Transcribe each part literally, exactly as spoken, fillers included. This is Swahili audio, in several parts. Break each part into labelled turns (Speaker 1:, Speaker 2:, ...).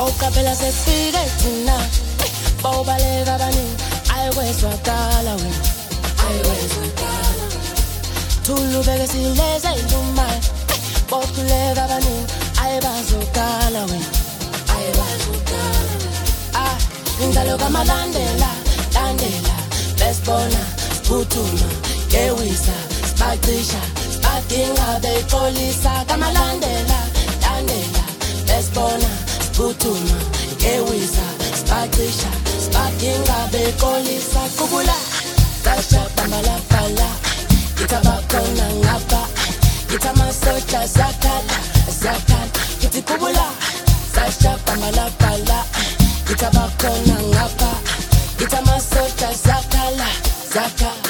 Speaker 1: Ukapela sefike thina bawubaleka abaningi ayikwezwakala wena ayikwezwakala thulubeke sileze indumane bokhuleka abaningi ayibazokala wena ayibazokala ah ingalo kamalandela landela besibona siphutuma yewisa sibacisha sibadinga bepolisa kamalandela landela besibona siphutuma yewisa sibacisha sibadinga bepolisa kubula sashapa malapala itabakona ngapa itamasocha zakala zakala kithi kubula sashapa malapala itabakona ngapa itamasocha zakala zakala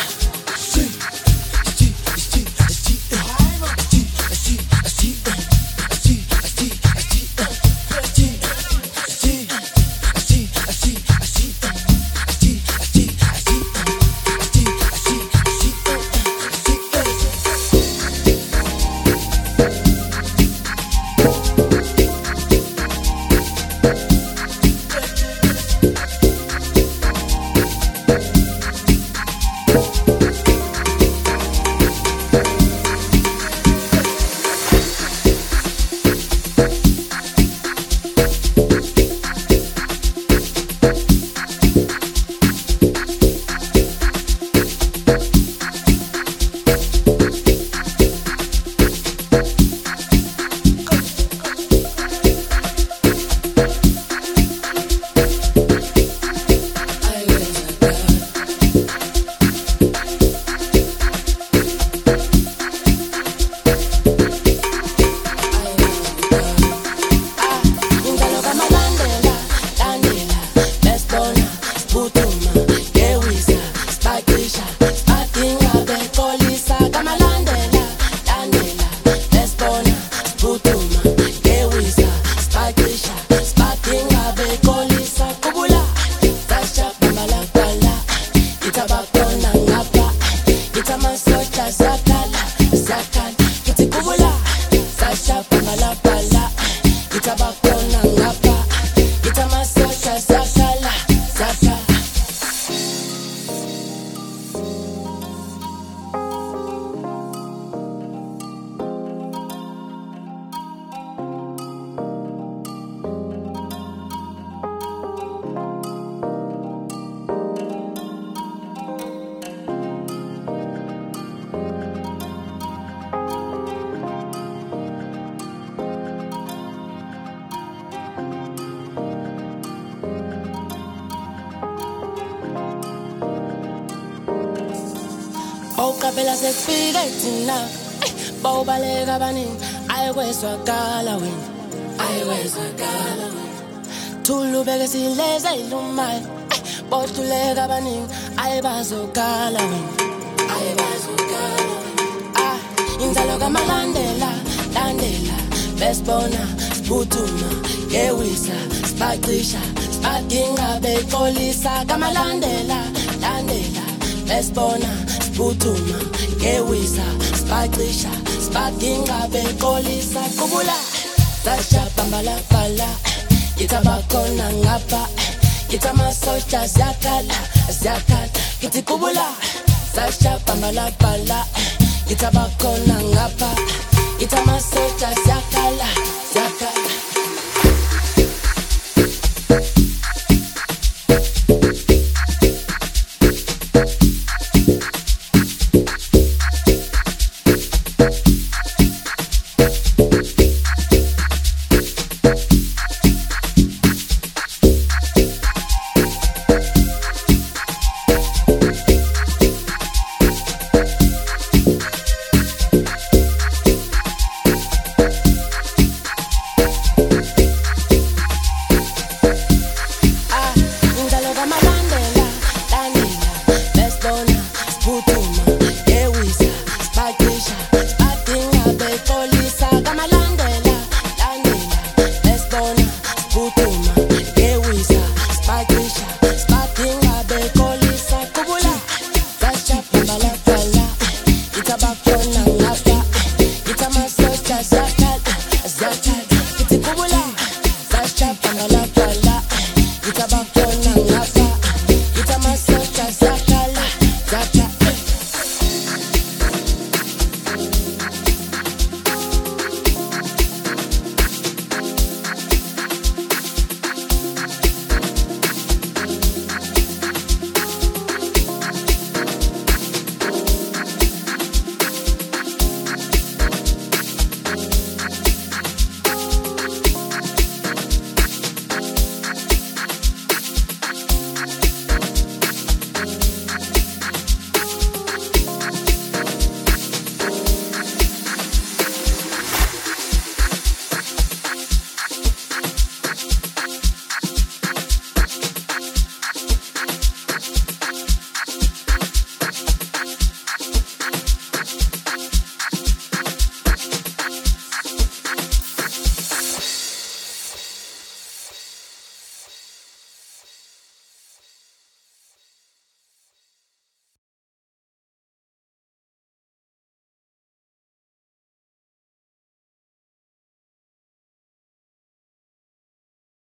Speaker 1: Ukapela sefike thina bawubaleka abaningi ayikwezwakala wena ayikwezwakala wena thulubeke sileze indumane bokhuleka abaningi ayibazokala wena ayibazokala ah inzalo kamalandela landela besibona siphutuma yewisa sibacisha sibadinga bepolisa kamalandela landela besibona siphutuma yewisa sibacisha sibadinga bepolisa kubula sashapa malapala itabakona ngapa itamasocha zakala zakala kithi kubula sashapa malapala itabakona ngapa itamasocha zakala